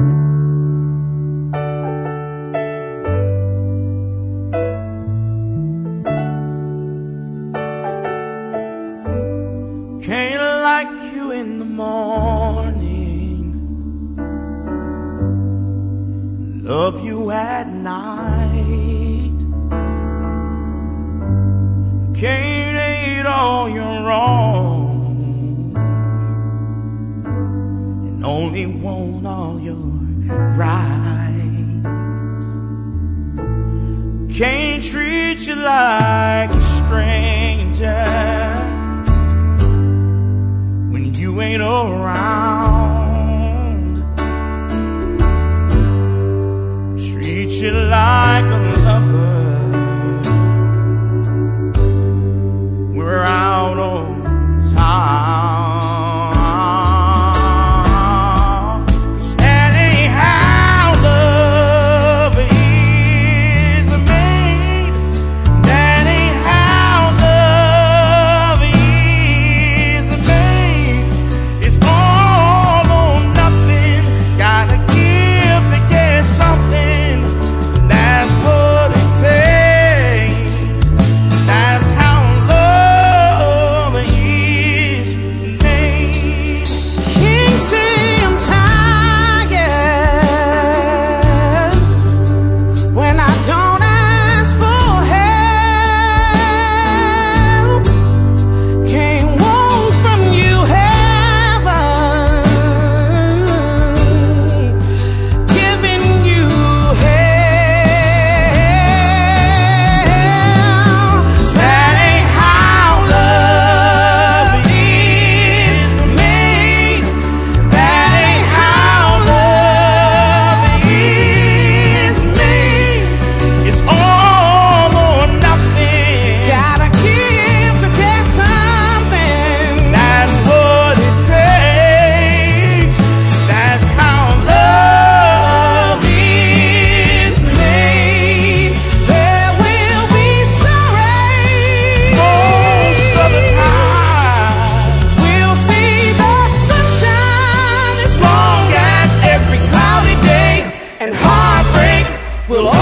Can't like you in the morning, love you at night. Can't hate all your wrongs and only want all your rights. Can't treat you like a stranger when you ain't around. Treat you like a lover. We're out on town. 'Cause that ain't how love is made. That ain't how love is made. It's all or nothing. Gotta give to get something. That's what it takes. That's how love is made. Can't say I'm tired when I don't ask for help. Can't want from you heaven, giving you hell. That ain't how love is made. That ain't how love is made. It's all or nothing. Gotta give to get something. That's what it takes. That's how love is made. There will be sorrow. Most of the time, We'll see the sunshine as long as every cloudy day and heartbreak will